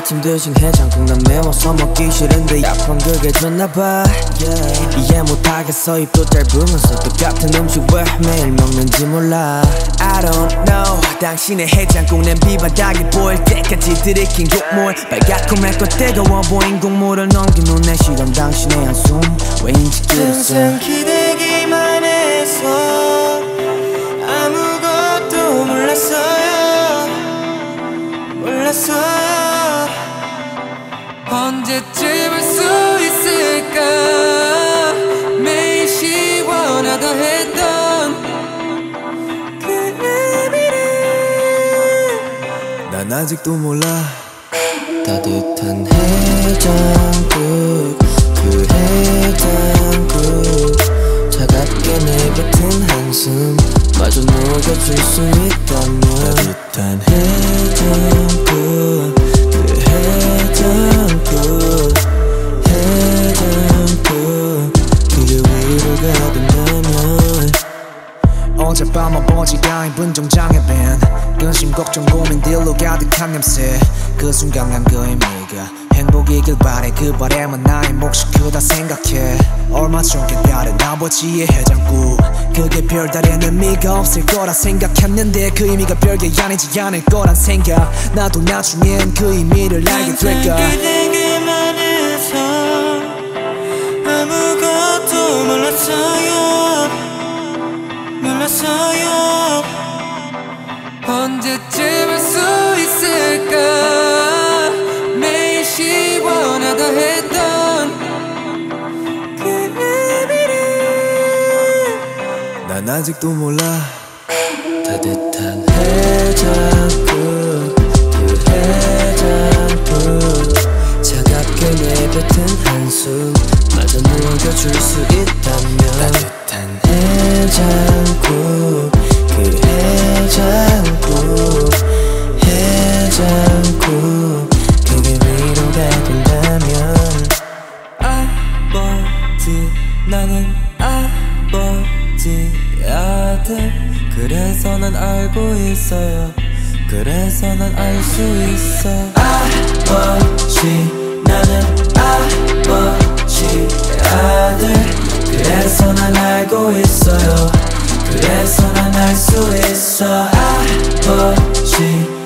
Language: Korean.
아침 드신 해장국 난 매워서 먹기 싫은데 약간 그게 좋나봐 이해 못하겠어 입도 짧으면서 똑같은 음식 왜 매일 먹는지 몰라 I don't know 당신의 해장국 냄비 바닥이 보일 때까지 들이킨 국물 빨갛고 맵고 뜨거워 보인 국물을 넘긴 후 내 실험 당신의 한숨 왜인지 들었어 항상 기대기만 해서 아무것도 몰랐어요 언제쯤 할 수 있을까 매일 시원하다 했던 그 의미를 난 아직도 몰라 따뜻한 해장국 그 해장국 차갑게 내뱉은 한숨 마저 녹여줄 수 있다면 따뜻한 해장국 그 해장국 그게 위로가 된다면 어젯밤 아버지가 입은 정장에 밴 근심 걱정 고민들로 가득한 냄새 그 순간 난 그 의미가 행복이길 바래 그 바람은 나의 몫이 크다 생각해 얼마 전 깨달은 아버지의 해장국 그게 별다른 의미가 없을 거라 생각했는데 그 의미가 별게 아니지 않을 거란 생각 나도 나중엔 그 의미를 알게 될까 기대기만 해서 아무것도 몰랐어요 언제쯤 할 수 있을까 매일 시원하다 했던 그 의미를 난 아직도 몰라 따뜻한 해장국 그 해장국 차갑게 내뱉은 한숨 마저 녹여줄 수 있다면 따뜻한 해장국 그 해장국 그게 위로가 된다면 아버지 나는 아버지 아들 그래서 난 알고 있어요 그래서 난 알 수 있어 아버지 나는 아버지 아들 그래서 난 알고 있어요 그래서 난 알 수 있어 아버지